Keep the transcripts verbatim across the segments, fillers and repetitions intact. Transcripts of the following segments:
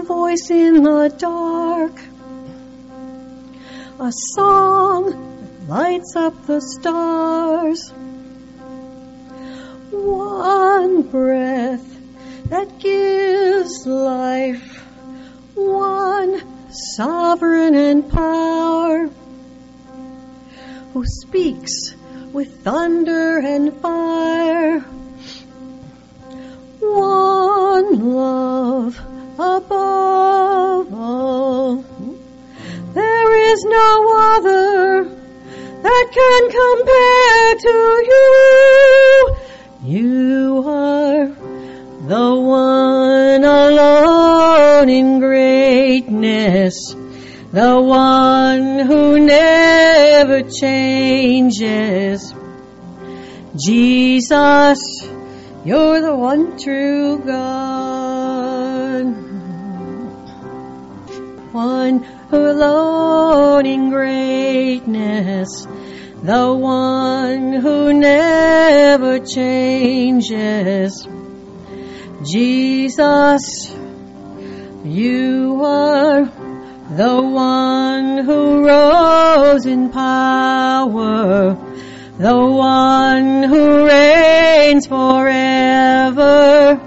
voice in the dark, a song that lights up the stars, one breath that gives life, one sovereign and power, who speaks with thunder and fire, one love above all. There is no other that can compare to you. You are the one alone in greatness, the one who never changes. Jesus, you're the one true God, one who alone in greatness, the one who never changes. Jesus, you are the one who rose in power, the one who reigns forever.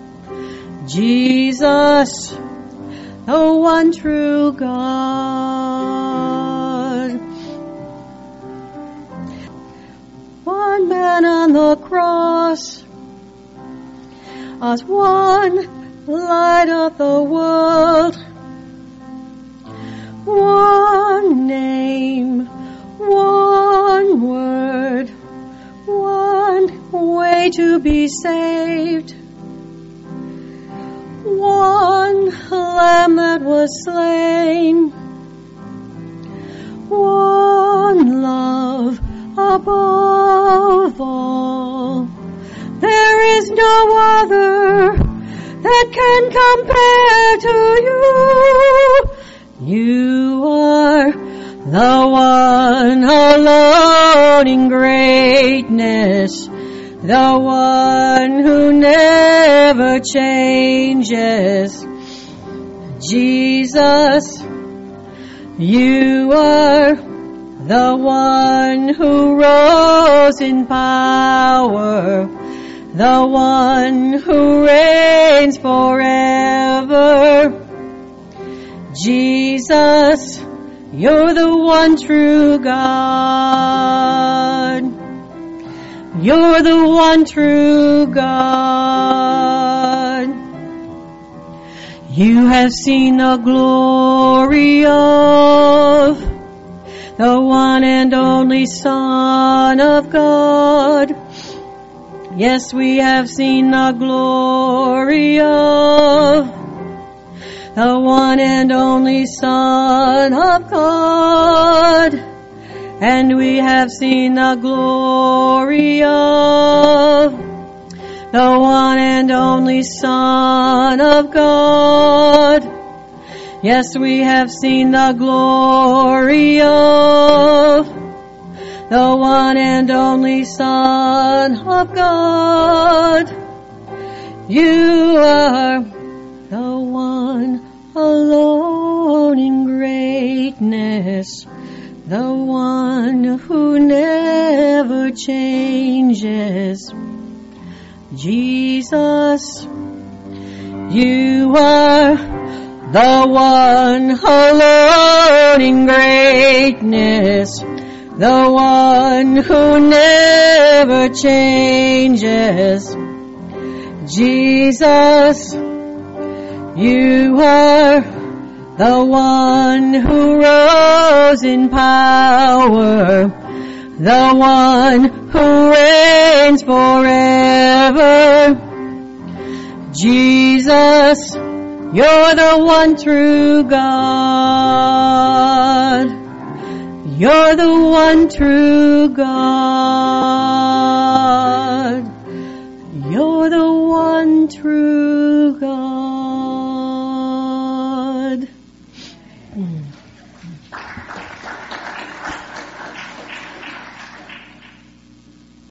Jesus, the one true God. One man on the cross, as one light of the world, one name, one word, one way to be saved, one lamb that was slain, one love above all. There is no other that can compare to you. You are the one alone in greatness, the one who never changes. Jesus, you are the one who rose in power, the one who reigns forever. Jesus, you're the one true God. You're the one true God. You have seen the glory of the one and only Son of God. Yes, we have seen the glory of the one and only Son of God. And we have seen the glory of the one and only Son of God. Yes, we have seen the glory of the one and only Son of God. You are the one alone in greatness, the one who never changes. Jesus, you are the one alone in greatness, the one who never changes. Jesus, you are the one who rose in power, the one who reigns forever. Jesus, you're the one true God. You're the one true God.